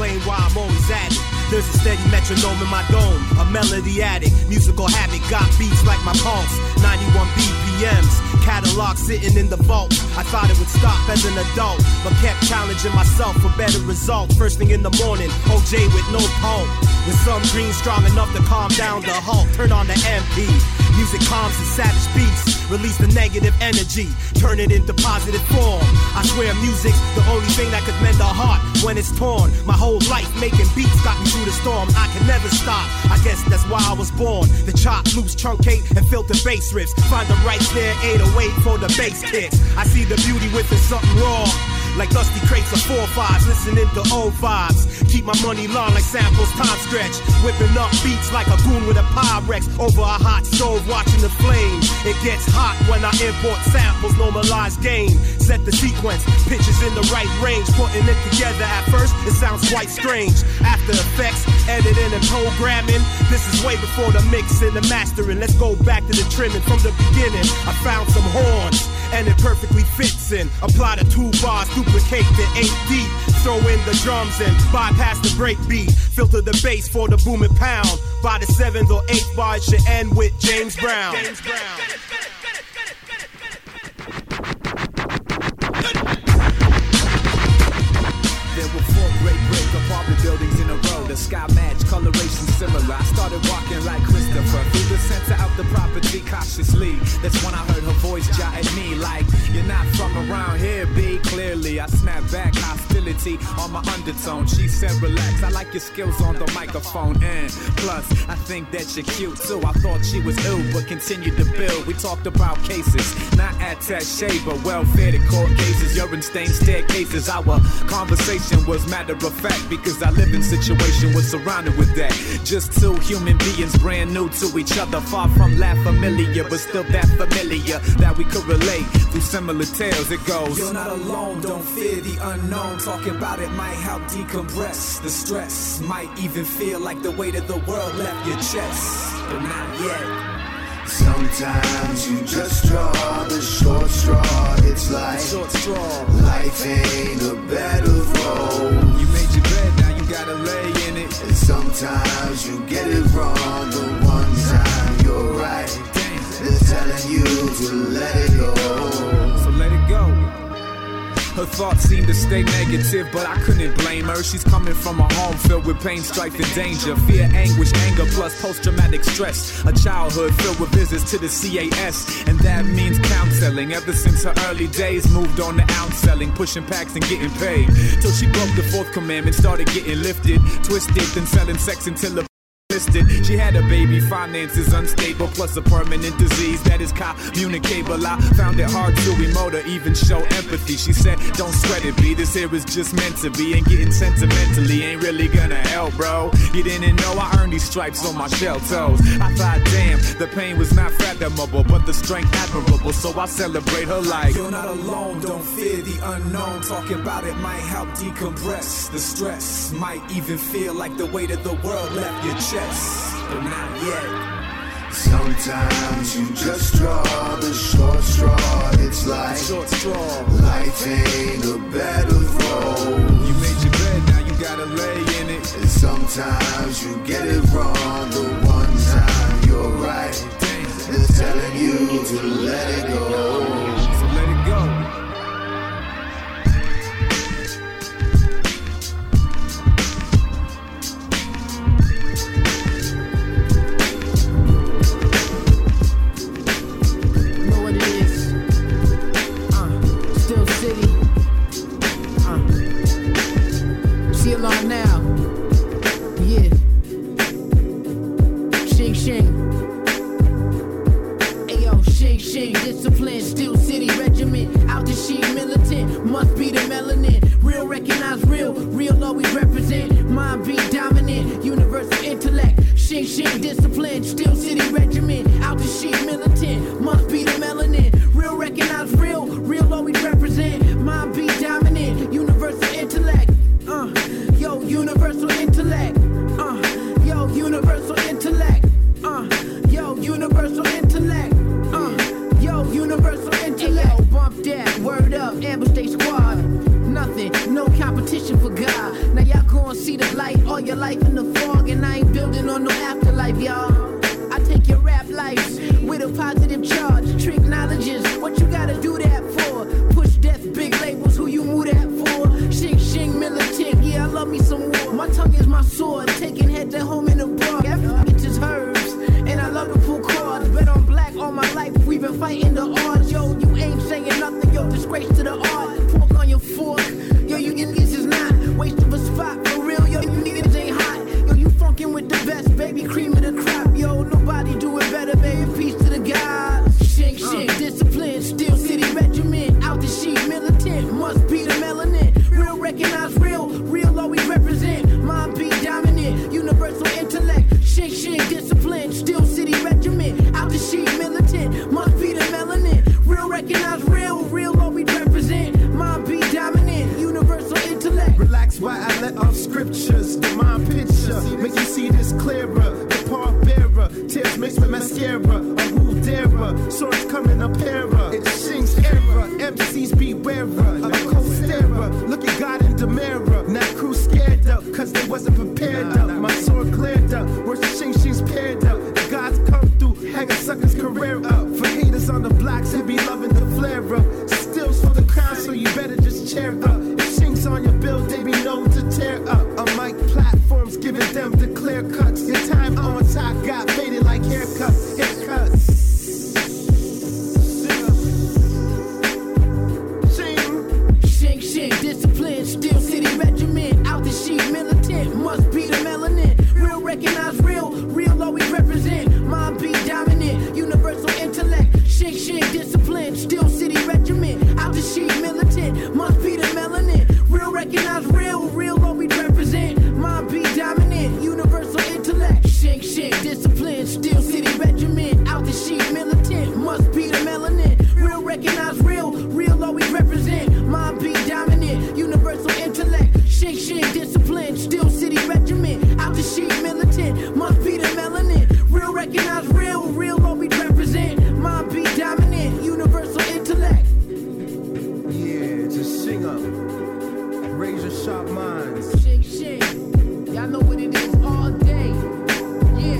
explain why I'm always at it. There's a steady metronome in my dome, a melody addict, musical habit, got beats like my pulse, 91 BPMs, catalog sitting in the vault. I thought it would stop as an adult, but kept challenging myself for better results. First thing in the morning, OJ with no pulp, with some green strong enough to calm down the Hulk. Turn on the MP, music calms the savage beats, release the negative energy, turn it into positive form. I swear music's the only thing that could mend a heart when it's torn. My whole life making beats got me through the storm. I can never stop, I guess that's why I was born. The chop, loose, truncate, and filter bass riffs. Find the right snare, 808 for the bass kicks. I see the beauty within something raw, like dusty crates of 4-5s, listening to old vibes. Keep my money long like samples, time stretch. Whipping up beats like a goon with a Pyrex over a hot stove, watching the flame. It gets hot when I import samples, normalize game. Set the sequence, pitches in the right range. Putting it together at first, it sounds quite strange. After effects, editing and programming. This is way before the mix and the mastering. Let's go back to the trimming from the beginning. I found some horns, and it perfectly fits in. Apply the 2 bars, duplicate the 8 deep. Throw in the drums and bypass the break beat. Filter the bass for the booming pound. By the 7th or 8th bar, it should end with James Brown. James Brown. There were 4 great brick apartment buildings in a row. The sky matched, coloration similar. I started walking like Christopher through the center of the property cautiously. That's when I heard her voice jar at me like, "You're not from around here, B." Clearly, I snapped back, hostility on my undertone. She said, "Relax, I like your skills on the microphone. And plus, I think that you're cute too." I thought she was ill, but continued to build. We talked about cases, not attaché, but well-fitted court cases. Urine-stained staircases. Our conversation was matter of fact because our living situation was surrounded with that. Just 2 human beings brand new to each other, far from that familiar, but still that familiar that we could relate through similar tales. It goes, "You're not alone, don't fear the unknown. Talking about it might help decompress the stress. Might even feel like the weight of the world left your chest, but not yet." Sometimes you just draw the short straw. It's like short straw. Life ain't a bed of roses. You made your bed, now you gotta lay in it. And sometimes you get it wrong. The one time you're right, it's telling you to let it go. So let it go. Her thoughts seemed to stay negative, but I couldn't blame her. She's coming from a home filled with pain, strife, and danger. Fear, anguish, anger, plus post-traumatic stress. A childhood filled with visits to the CAS, and that means counseling. Ever since her early days, moved on to outselling, pushing packs and getting paid. Till she broke the 4th commandment, started getting lifted, twisted, then selling sex until the She had a baby, finances unstable, plus a permanent disease that is communicable. I found it hard to emote or even show empathy. She said, "Don't sweat it, B. This here is just meant to be. And getting sentimentally ain't really gonna help, bro. You didn't know I earned these stripes on my shell toes." I thought, damn, the pain was not fathomable, but the strength admirable. So I celebrate her like, "You're not alone, don't fear the unknown. Talking about it might help decompress the stress. Might even feel like the weight of the world left your chest, but not yet." Sometimes you just draw the short straw. It's like short straw. Life ain't a bed of roses. You made your bed, now you gotta lay in it. And sometimes you get it wrong. The one time you're right, it's telling you to let it go. So let it go. Now, yeah. Shing shing. Ayo, shing shing. Discipline, Steel City Regiment. Out the sheet, militant. Must be the melanin. Real recognize real. Real always represent. Mind be dominant. Universal intellect. Shing shing. Discipline, Steel City Regiment. Out the sheet, militant. Must be the melanin. Real recognize real. Real always represent. Mind be dominant. Universal intellect. Yo, universal intellect. Yo, universal intellect. Yo, universal intellect. Yo, universal intellect. Yo, bump that, word up, ambush they squad. Nothing, no competition for God. Now y'all going gonna see the light all your life in the fog, and I ain't building on no afterlife, y'all. I take your rap life with a positive charge. Trick knowledges, what you gotta do that for? Push death, big labels, who you move that for? Shing, shing, militant, yeah, I love me some war. My tongue is my sword, taking head to home in the bar. It's just herbs, and I love to pull cards. Bet on black all my life, we've been fighting the odds. Yo, you ain't saying nothing, yo, disgrace to the art. Pork on your fork, yo, you niggas is not. Waste of a spot, for real, yo, you niggas ain't hot. Yo, you funkin' with the best, baby, cream of the crop. Yo, nobody do it better, baby, peace to the gods. Shake, shake, discipline, Steel City Regiment. Out the sheet, militant, must be the melanin. Real recognize real, real always represent. Mind be dominant, universal intellect. Shake, shake, discipline, Steel City Regiment. Out the sheet, militant, must be the melanin. Real recognize real, real always represent. Mind be dominant, universal intellect. Relax while I let off scriptures. The mind picture, make you see this clearer. The paw bearer, tears mixed with mascara. A who darer, swords coming a pairer. It's Shing's era, MCs beware. A co-starer, look at God in the mirror. Now crew scared up, cause they wasn't prepared up. My sword cleared up, where's the Shing's paired up. The gods come through, hang a sucker's career up. For haters on the blocks, they be loving the flare up. Stills for the crown, so you better just cheer up. If Shing's on your bill, they be known to tear up. On mic platforms, giving them the clear cuts. Your time on top got faded like haircuts. Haircuts. Shake, shake, discipline, Steel City Regiment. Out the sheet, militant, must be the melanin. Real recognize real, real always represent. Mind be dominant, universal intellect. Shake, shake, discipline, Steel City Regiment. Out the sheet, militant, must be the melanin. Real recognize real, real always represent. Mind be dominant, universal intellect. Shake, shake, discipline, Steel City Regiment. Out the sheet, militant, must be the melanin. Real recognize real, real always represent. Mind be dominant, universal intellect. Shake, shake, discipline, Steel City Regiment. Out the sheet, militant, must be the melanin. Real recognize real, real always represent. Mind be dominant, universal intellect. Yeah, just sing up. Raise your sharp minds. Shake, shake, y'all know what it is all day. Yeah.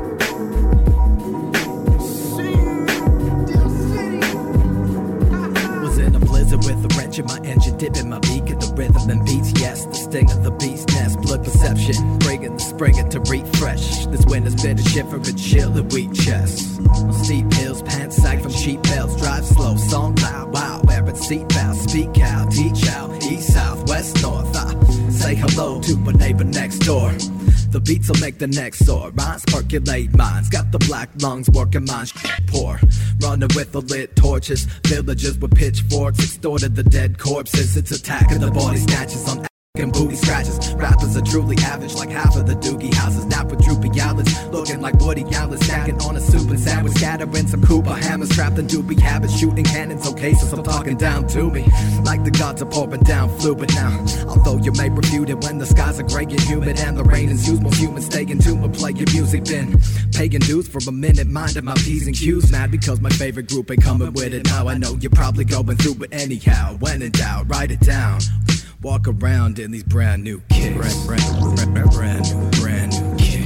Steel City. Was in a blizzard with a wrench in my engine, dipping my beak at the rhythm and beats. Yes, the sting of the beast nest, blood perception, bringing the spring to refresh. This winter's been a shiver and chill and weak chest. On steep hills, pants sag from cheap bells, drive slow, song loud, wow, wearing seatbelts, speak out, teach out, east, south, west, north. I say hello to my neighbor next door. The beats will make the next soar. Rhymes percolate minds. Got the black lungs working minds poor. Running with the lit torches. Villagers with pitchforks extorted the dead corpses. It's attacking the body snatches on and booty scratches. Rappers are truly average, like half of the doogie houses. Not with droopy eyelids, looking like Woody Allen, stacking on a soup and sandwich, scattering some Cooper hammers, trapped in doobie habits, shooting cannons on cases. I'm talking down to me, like the gods are pouring down fluid now. Although you may refute it when the skies are gray and humid and the rain ensues, most humans stay in tune with playing music. Been paying dues for a minute, minding my P's and Q's. Mad because my favorite group ain't coming with it now. I know you're probably going through it anyhow. When in doubt, write it down. Walk around in these brand new kicks. Brand new kicks. Brand new kicks.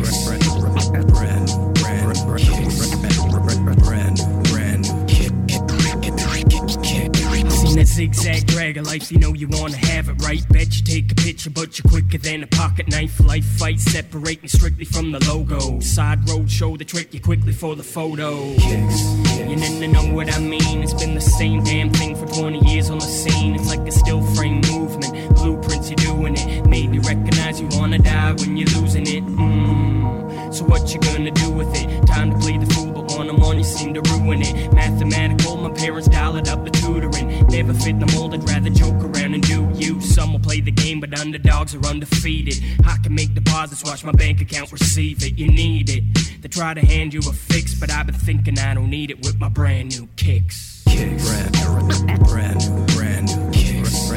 Seen that zigzag drag of life, you know you wanna have it right. Bet you take a picture, but you're quicker than a pocket knife. Life fight separating strictly from the logo. Side road show the trick you quickly for the photo. You know what I mean. It's been the same damn thing for 20 years on the scene. It's like a still frame movement. Blueprints, you're doing it. Made me recognize you wanna die when you're losing it. So what you gonna do with it? Time to play the fool, but on them on you seem to ruin it. Mathematical, my parents dialed up the tutoring. Never fit the mold, I'd rather joke around and do you. Some will play the game, but underdogs are undefeated. I can make deposits, watch my bank account receive it. You need it. They try to hand you a fix, but I've been thinking I don't need it with my brand new kicks. Brand new kicks.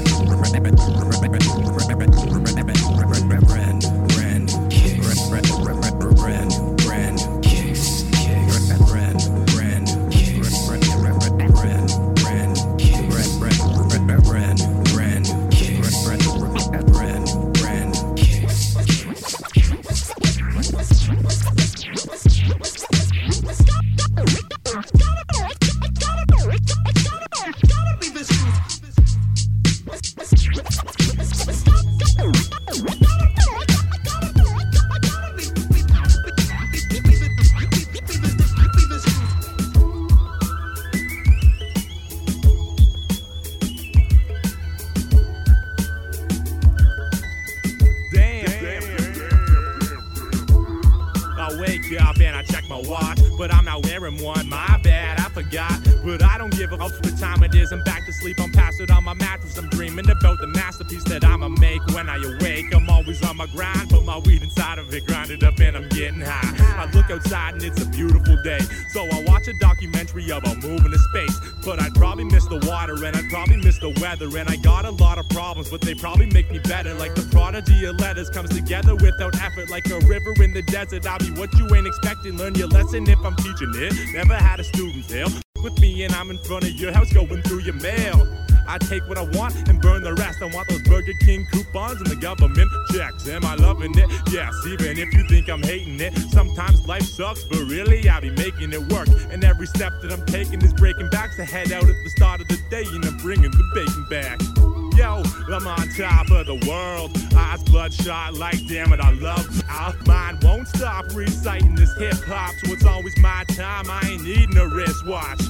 a watch, but I'm not wearing one. My bad, I forgot. But I don't give a fuck what time it is. I'm back to sleep, I'm passed out on my mattress. I'm dreaming about the masterpiece that I'ma make when I awake. I'm always on my grind, put my weed inside of it, grind it up and I'm getting high. I look outside and it's a beautiful day, so I watch a documentary about moving to space. But I'd probably miss the water and I'd probably miss the weather. And I got a lot of problems, but they probably make me better. Like the prodigy of letters comes together without effort. Like a river in the desert, I'll be what you ain't expecting. Learn your lesson if I'm teaching it. Never had a student fail with me and I'm in front of your house going through your mail. I take what I want and burn the rest. I want those Burger King coupons and the government checks. Am I loving it? Yes, even if you think I'm hating it. Sometimes life sucks, but really I be making it work. And every step that I'm taking is breaking back. So head out at the start of the day and I'm bringing the bacon back. Yo, I'm on top of the world. Eyes bloodshot like damn it, I love our mind won't stop reciting this hip-hop. So it's always my time, I ain't needing a wristwatch.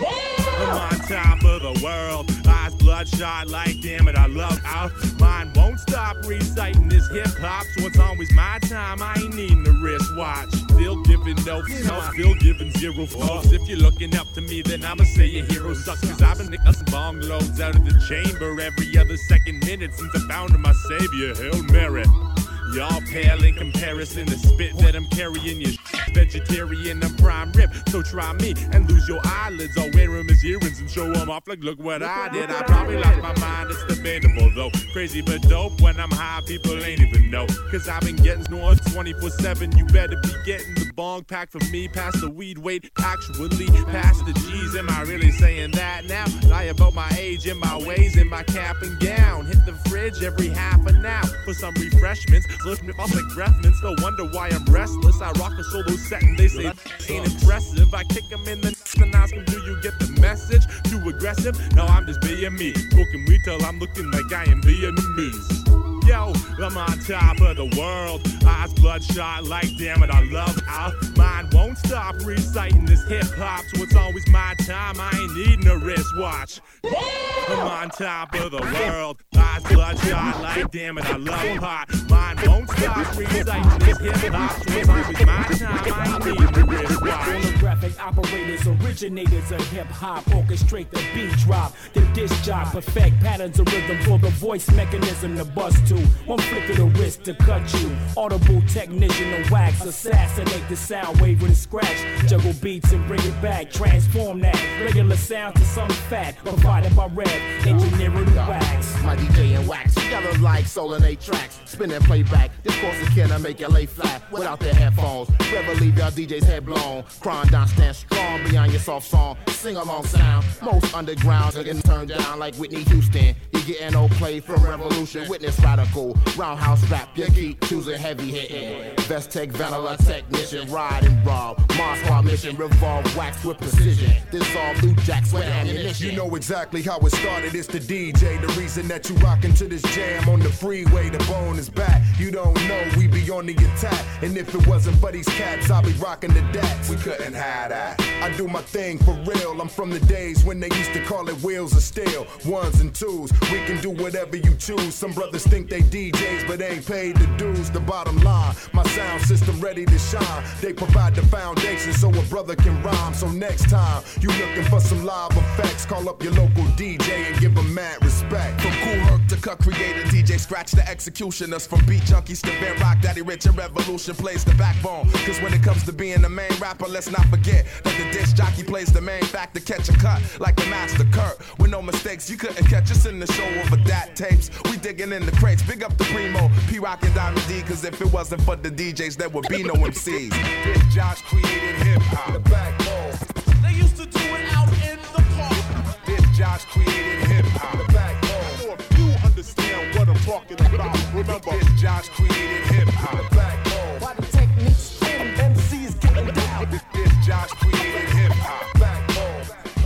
I'm on top of the world. Eyes bloodshot like damn it, I love our mind won't stop reciting this hip-hop. So it's always my time, I ain't needing a wristwatch. Still giving no fucks, still giving zero fucks. If you're looking up to me, then I'ma say your hero sucks. Cause I've been nicking some bong loads out of the chamber every other second minute since I found my savior, Hail Mary. Y'all pale in comparison to spit that I'm carrying. Your vegetarian, I'm prime rib. So try me and lose your eyelids. I'll wear them as earrings and show them off like, look what I did. I probably lost my mind, it's debatable though. Crazy but dope, when I'm high, people ain't even know. Cause I've been getting snored 24/7. You better be getting the bong pack from me. Past the weed weight, actually past the G's. Am I really saying that now? Lie about my age and my ways and my cap and gown. Hit the fridge every half an hour for some refreshments. Lift me off like breath mints, no wonder why I'm restless. I rock a solo set and they say ain't impressive. I kick them in the nuts and ask them, do you get the message? Too aggressive? No, I'm just being me. Smoking weed till I'm looking like I am Vietnamese. Yo, I'm on top of the world. Eyes bloodshot like damn it, I love our mind won't stop reciting this hip-hop. So it's always my time, I ain't needing a wristwatch. I'm on top of the world. Eyes bloodshot like damn it, I love pot. Mine won't stop reciting this hip-hop. So it's always my time, I ain't needing a wristwatch. Phonographic operators, originators of hip-hop. Orchestrate the beat drop, the disc job. Perfect patterns of rhythm for the voice mechanism to bust to. One flick of the wrist to cut you. Audible technician of wax. Assassinate the sound wave with a scratch. Juggle beats and bring it back. Transform that regular sound to something fat. Provided by Rev, engineering the wax. My DJ and wax together like soul and 8 tracks. Spin and playback. This course of can I make you lay flat without their headphones. Never leave y'all DJs head blown. Crying down, stand strong beyond your soft song. Sing along sound. Most underground are getting turned down like Whitney Houston. You getting no play from Revolution. Witness radical. Roundhouse rap, you keep choosing heavy hitting. Best Tech, vanilla technician, ride and rob. Mars Squad mission, revolve wax with precision. Dissolve loot jacks with ammunition. You know exactly how it started, it's the DJ. The reason that you rockin' to this jam on the freeway, the bone is back. You don't know, we be on the attack. And if it wasn't for these cats, I'll be rockin' the dats. We couldn't hide that. I do my thing for real. I'm from the days when they used to call it wheels of steel. Ones and twos, we can do whatever you choose. Some brothers think they DJs, but ain't paid the dues. The bottom line, my sound system ready to shine. They provide the foundation so a brother can rhyme. So next time you looking for some live effects, call up your local DJ and give them mad respect. From Kool Herc to Cut Creator, DJ Scratch the executioners. From beat junkies to Van Rock, Daddy Rich and Revolution plays the backbone. Cause when it comes to being the main rapper, let's not forget that the disc jockey plays the main factor. Catch a cut like the Master Kurt. With no mistakes, you couldn't catch us in the show over that tapes. We digging in the crates, big up the Primo, P-Rock and Diamond D. Cause if it wasn't for the DJs, there would be no MCs. Disc Josh created hip-hop. The backbone. They used to do it out in the park. Disc Josh created hip-hop. The backbone. So if you understand what I'm talking about, remember, Disc Josh created hip-hop. The backbone. Why the techniques spin, MCs getting down. Disc Josh created hip-hop. The backbone.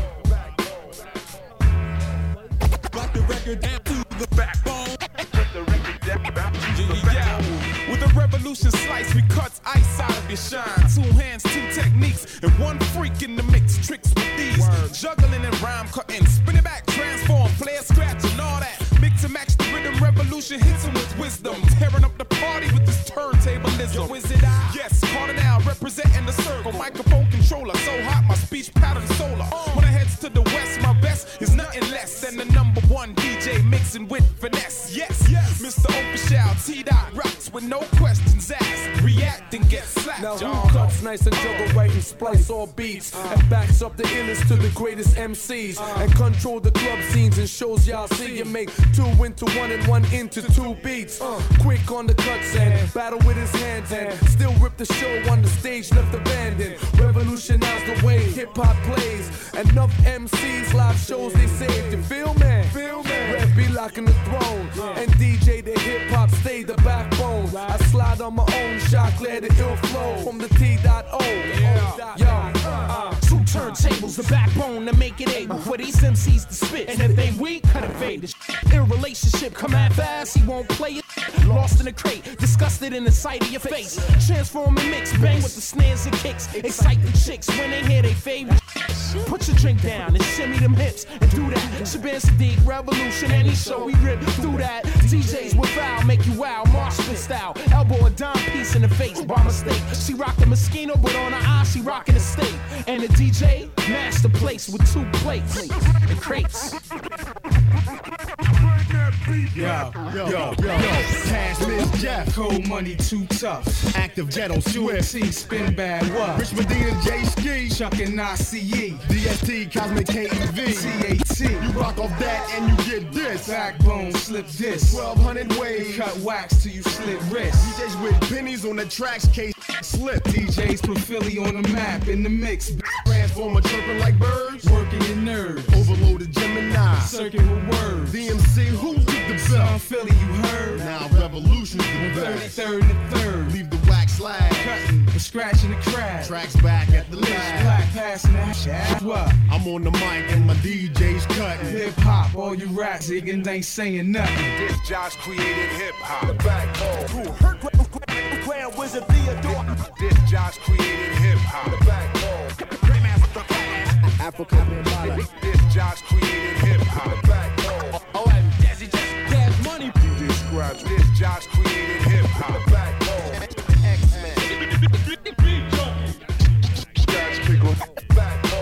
Rock the record down to the backbone. With a revolution slice, we cut ice out of your shine. 2 hands, 2 techniques, and 1 freak in the mix. Tricks with these, juggling and rhyme cutting. Spin it back, transform, play a scratch and all that. Mix and match the rhythm, revolution hits him with wisdom. Tearing up the party with this turntablism. Yo, is it I? Yes, Cardinal representing the circle. Microphone T-Dot rocks with no questions asked. React and get slapped. Now who cuts nice and juggle right and splice all beats and backs up the illest to the greatest MCs and control the club scenes and shows y'all see you make 2 into 1 and 1 into 2 beats. Quick on the cuts and battle with his hands and still rip the show on the stage left abandoned. Revolutionize the way hip hop plays. Enough MCs live shows they saved. You feel me? Red be locking the throne and DJ the hip hop stay the backbone. I slide on my own shot, clear the ill flow from the T.O. Two turntables, the backbone to make it able for these MCs to spit. And if they weak, cut it fade. In a relationship, come at fast, he won't play it. Lost in a crate, disgusted in the sight of your face. Transform and mix, bang with the snares and kicks. Excite the chicks when they hear they favorite. Put your drink down and shimmy them hips and do that. Shabazz Sadiq, Revolution, any show we rip through that. DJs with foul, make you wow, Marshall style. Elbow a dime piece in the face by mistake. She rocked the Moschino, but on her eye she rocking the state. And the DJ mashed the place with 2 plates and crates. Yo, Cash Miss Jeff, Cold Money Too Tough, Active Ghetto Swift, T Spin Bad What, Rich Medina J Ski, Chuck and ICE, DST Cosmic KEV, TAT. You rock off that and you get this. Backbone slip disc, 1200 waves, cut wax till you slit wrist. DJs with pennies on the tracks, case slip. DJs put Philly on the map in the mix. Transformer chirping like birds, working your nerves. Overloaded Gemini, circuit with words. DMC who took the bell? Philly, you heard. Now Revolution's the best. 33rd and the 3rd. Leave the wax slide. Cutting, the scratching the crash. Tracks back at the list. Black passing that shit. What? I'm on the mic and my DJ's cutting. Hip hop, all you rats niggas ain't saying nothing. This Josh created hip hop. The backbone. Grand Wizard Theodore. This Josh created hip hop. The backbone. Africa. This Josh created hip hop. The backbone. Oh, and Desi just Cash Money. DJ Scratch. This Josh created hip hop. The backbone. X-Men. Josh Pickle. Backbone.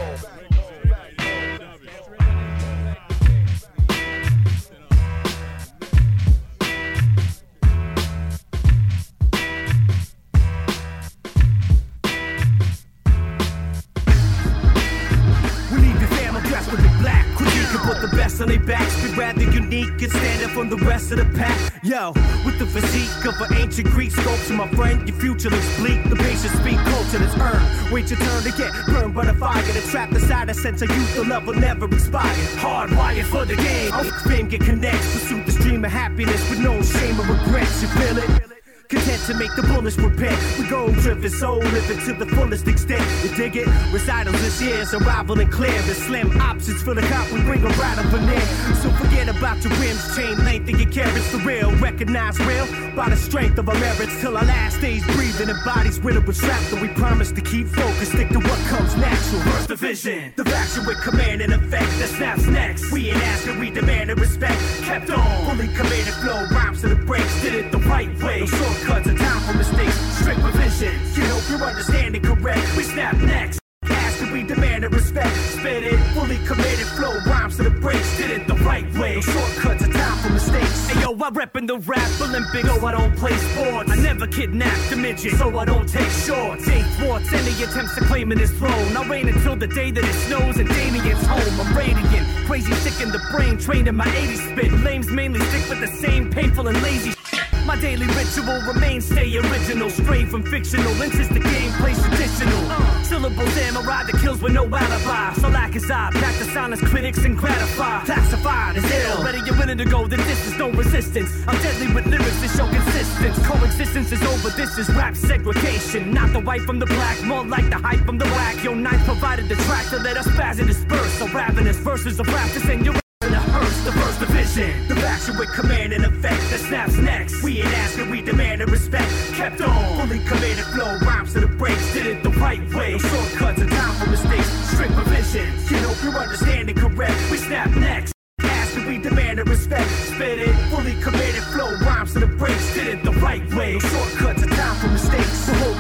With the black, critique and put the best on their backs. Be rather unique and stand up from the rest of the pack. Yo, with the physique of an ancient Greek sculpture, my friend, your future looks bleak. The patient speak culture that's earned. Wait your turn to get burned by the fire. The trap inside a sense of youth, the love will never expire. Hardwired for the game. Fame get connects, pursue the stream of happiness with no shame or regrets. You feel it? Content to make the bullets repent. We go driven, soul living to the fullest extent. You dig it? Recitals this year's arrival and clear. The slim options for the cop, we bring a ride up in there. So forget about your rims, chain length, and your carrots for real. Recognize real by the strength of our merits till our last days breathing and bodies riddled with shrapnel. We promise to keep focused, stick to what comes natural. First division, the faction with command and effect that snaps next. We ain't asking, we demand and respect. Kept on, fully committed flow, rhymes to the breaks, did it the right way. Cuts and time for mistakes, strict revision. You hope you're understanding correct. We snap next. Ask and we demand and respect. Spit it, fully committed flow, rhymes to the breaks. Did it the right way. Shortcuts and time for mistakes. Hey yo, I rep in the rap Olympics. No, I don't play sports. I never kidnap the midget, so I don't take shorts. Take thwarts, any attempts to claim in this throne. I'll reign until the day that it snows and Damien's home. I'm radiant, crazy sick in the brain, trained in my 80s spit. Lames mainly stick with the same painful and lazy. My daily ritual remains stay original. Strayed from fictional, inches the gameplay traditional. Syllables samurai that kills with no alibi. So like his eye, back to silence critics and gratify. Classified as ill, ready you're willing to go the distance, no resistance. I'm deadly with lyrics that show consistence. Coexistence is over, this is rap segregation. Not the white from the black, more like the hype from the whack. Yo, Ninth provided the track to let us spaz and disperse. So ravenous verses of practice and you're in the hearse, the first division. The faction with command and effect that snaps next. We ain't asking, we demand and respect. Kept on, fully committed flow, rhymes to the breaks. Did it the right way. No shortcuts and time for mistakes. Strict revision. You hope you're understanding correct. We snap next. Asking, we demand and respect. Spit it, fully committed flow, rhymes to the breaks. Did it the right way. No shortcuts and time for mistakes. So hold the tantrum.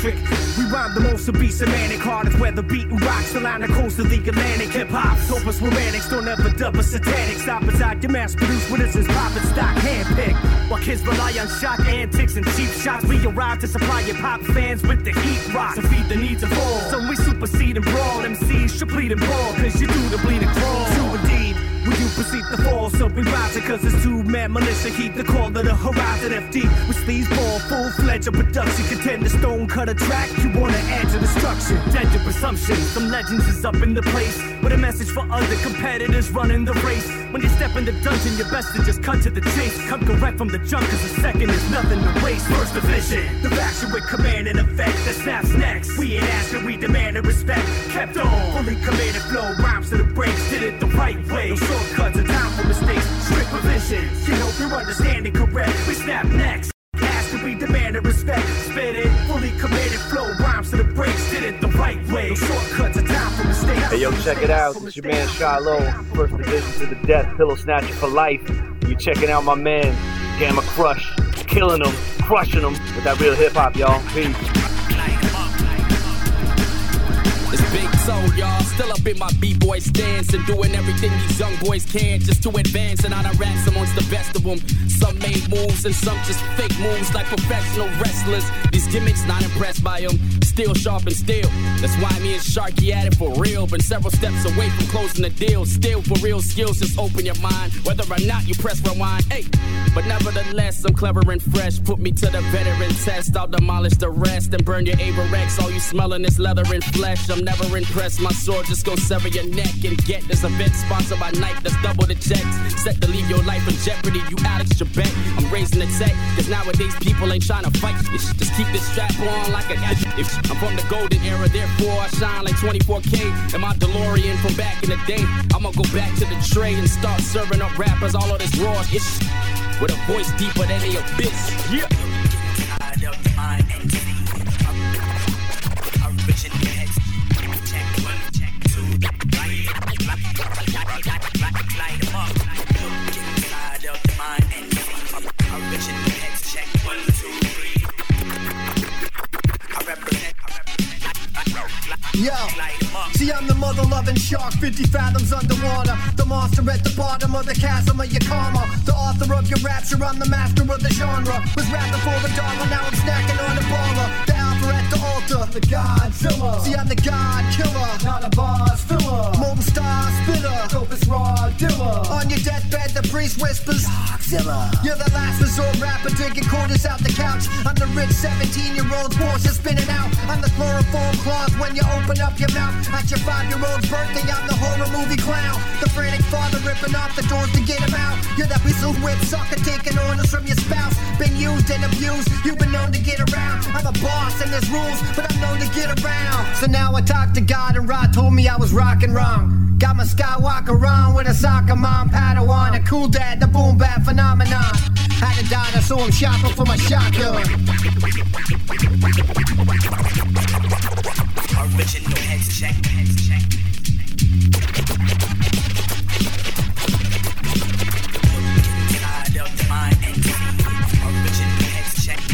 electric. We rhyme the most obese and manic, hard as weather beating rocks along the coast of the Atlantic. Hip hop, hope us romantics, don't ever dub us satanic. Stop beside your mass produced with us as poppin' stock handpicked. While kids rely on shock antics and cheap shots, we arrive to supply your pop fans with the heat rock to feed the needs of all. So we supersede and brawl, MCs should bleed and brawl, cause you do the bleed and crawl. True indeed. When you proceed to fall, so we rise it, cause it's two-man militia heat, the call of the horizon FD. With sleeves ball, full-fledged production, contend the stone cut a track, you wanna add to destruction. Dead to presumption, some legends is up in the place, with a message for other competitors running the race. When you step in the dungeon, you're best to just cut to the chase. Come correct from the jump, cause a second is nothing to waste. First division, the faction with command and effect that snaps next. We ain't asking, we demand and respect. Kept on, fully committed flow, rhymes to the breaks, did it the right way. No shortcuts and time for mistakes, strict provisions. Can help your understanding correct. We snap next. Ask and we demand and respect. Spit it, fully committed flow, rhymes to the breaks, did it the right way. No shortcuts and time for mistakes. Hey yo, check it out. It's your man Shiloh, First Division to the death, pillow snatcher for life. You checking out my man Gamma Crush, killing them, crushing them with that real hip hop, y'all. Peace. It's Big Toe, y'all. Still up in my B-boy stance and doing everything these young boys can just to advance. And I done raps amongst the best of them. Some made moves and some just fake moves like professional wrestlers. These gimmicks, not impressed by them. Still sharp and still. That's why me and Sharky at it for real. Been several steps away from closing the deal. Still for real skills, just open your mind. Whether or not you press rewind, hey. But nevertheless, I'm clever and fresh. Put me to the veteran test. I'll demolish the rest and burn your Averex. All you smelling is leather and flesh. I'm never impressed. My sword just gon' sever your neck and get this event sponsored by Nike. Let's double the checks. Set to leave your life in jeopardy. You Alex Trebek. I'm raising the tech. Cause nowadays people ain't trying to fight. Just keep this strap on like a I'm from the golden era, therefore I shine like 24K. And my DeLorean from back in the day. I'ma go back to the tray and start serving up rappers all of this raw ish. With a voice deeper than the abyss. Yeah. Yo, see I'm the mother-loving shark, 50 fathoms underwater. The monster at the bottom of the chasm of your karma. The author of your rapture, I'm the master of the genre. Was rapping for the dollar, now I'm snacking on the baller. The alpha at the altar, the Godzilla. See I'm the God killer, not a boss filler. Molten star spitter, dopest raw diller. On your deathbed, the priest whispers, Godzilla. You're the last resort rapper digging quarters out the couch. I'm the rich 17-year-old Porsche spinning out. I'm the chloroform cloth when you open up your mouth. At your 5-year-old's birthday, I'm the horror movie clown. The frantic father ripping off the doors to get him out. You're that whistle whip sucker taking orders from your spouse. Been used and abused, you've been known to get around. I'm a boss and there's rules, but I'm known to get around. So now I talk to God and Rod told me I was rockin' wrong. Got my Skywalker on with a soccer mom Padawan. A cool dad, the boom bap phenomenon. Had to die, so I'm shopping for my shotgun. Original heads check. Side of the mind and see. Original heads check.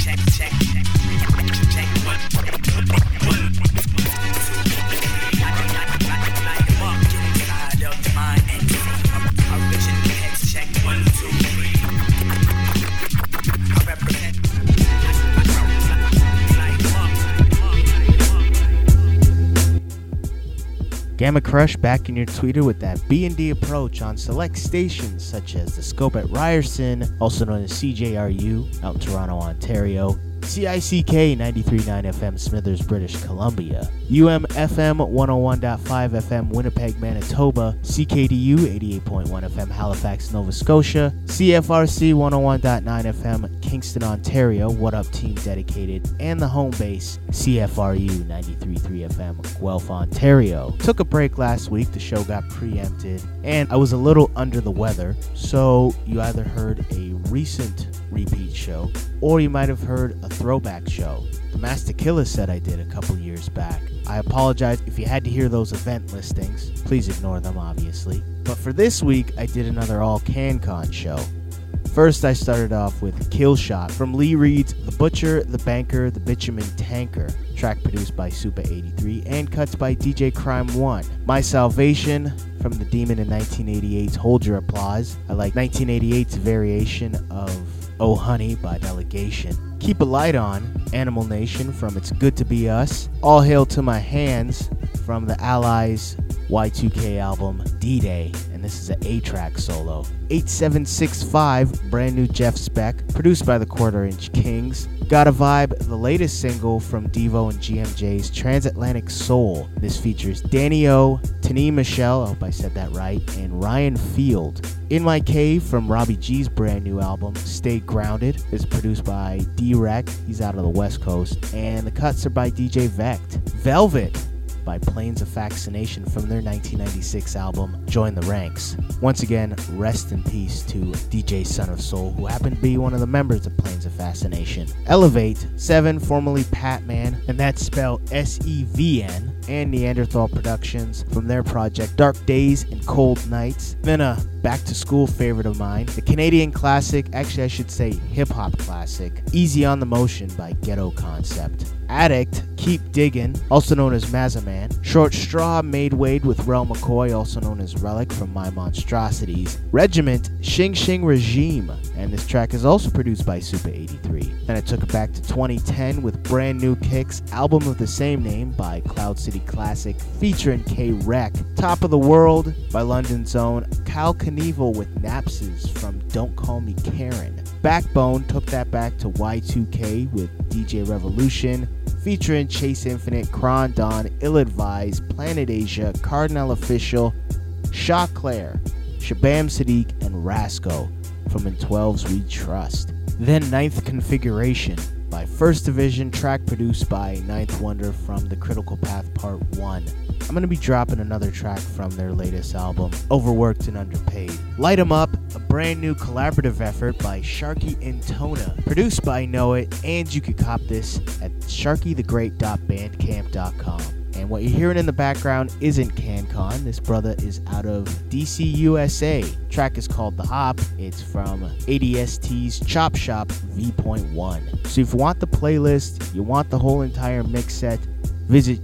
Gamma Crush back in your tweeter with that B&D approach on select stations such as The Scope at Ryerson, also known as CJRU, out in Toronto, Ontario, CICK 93.9 FM Smithers, British Columbia, UMFM 101.5 FM Winnipeg, Manitoba, CKDU 88.1 FM Halifax, Nova Scotia, CFRC 101.9 FM Kingston, Ontario, What Up Team Dedicated, and the home base CFRU 93.3 FM Guelph, Ontario. Took a break last week, the show got preempted, and I was a little under the weather, so you either heard a recent repeat show, or you might have heard a throwback show. The Master Killer set I did a couple years back. I apologize if you had to hear those event listings. Please ignore them, obviously. But for this week, I did another all CanCon show. First, I started off with Kill Shot from Lee Reed's The Butcher, The Banker, The Bitumen Tanker, track produced by Super 83 and cuts by DJ Crime 1. My Salvation from The Demon in 1988's Hold Your Applause. I like 1988's variation of Oh Honey by Delegation. Keep a Light On, Animal Nation from It's Good to Be Us. All Hail to My Hands from the Allies' Y2K album D-Day, and this is an A-track solo. 8765, brand new Jeff Speck, produced by the Quarter Inch Kings. Gotta Vibe, the latest single from Devo and GMJ's Transatlantic Soul. This features Danny O, Tani Michelle, I hope I said that right, and Ryan Field. In My Cave from Robbie G's brand new album, Stay Grounded, is produced by D-Rec, he's out of the West Coast, and the cuts are by DJ Vect. Velvet by Planes of Fascination from their 1996 album, Join the Ranks. Once again, rest in peace to DJ Son of Soul, who happened to be one of the members of Planes of Fascination. Elevate, 7, formerly Patman, and that's spelled S-E-V-N, and Neanderthal Productions from their project Dark Days and Cold Nights. Then a back-to-school favorite of mine, the Canadian classic, actually I should say hip-hop classic, Easy on the Motion by Ghetto Concept. Addict, Keep Diggin', also known as Mazaman. Short Straw, Made Wade with Rel McCoy, also known as Relic from My Monstrosities. Regiment, Xing Xing Regime, and this track is also produced by Super 83. Then I took it back to 2010 with Brand New Kicks, album of the same name by Cloud City Classic, featuring K-Rec. Top of the World by London's own Cal Knievel with Napses from Don't Call Me Karen. Backbone took that back to Y2K with DJ Revolution, featuring Chase Infinite, Kron Don, Ill Advised, Planet Asia, Cardinal Official, Shawclair, Shabam Sadiq, and Rasco from In 12's We Trust. Then Ninth Configuration by First Division, track produced by Ninth Wonder from The Critical Path Part 1. I'm going to be dropping another track from their latest album, Overworked and Underpaid. Light 'Em Up, a brand new collaborative effort by Sharky and Tona, produced by Know It, and you can cop this at sharkythegreat.bandcamp.com. And what you're hearing in the background isn't CanCon. This brother is out of DC, USA. Track is called The Hop. It's from ADST's Chop Shop V.1. So if you want the playlist, you want the whole entire mix set, visit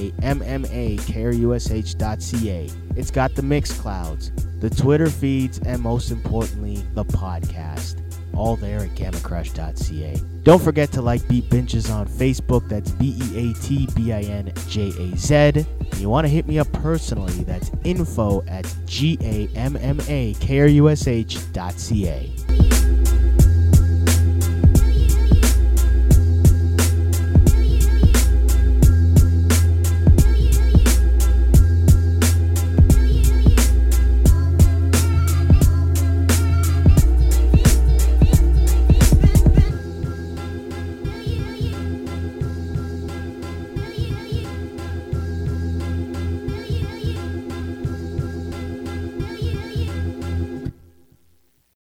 GAMMAKRUSH.ca. It's got the mix clouds, the Twitter feeds, and most importantly, the podcast. All there at GammaCrush.ca. Don't forget to like Beat Binges on Facebook. That's BEATBINJAZ. You want to hit me up personally. That's info@GAMMAKRUSH.ca.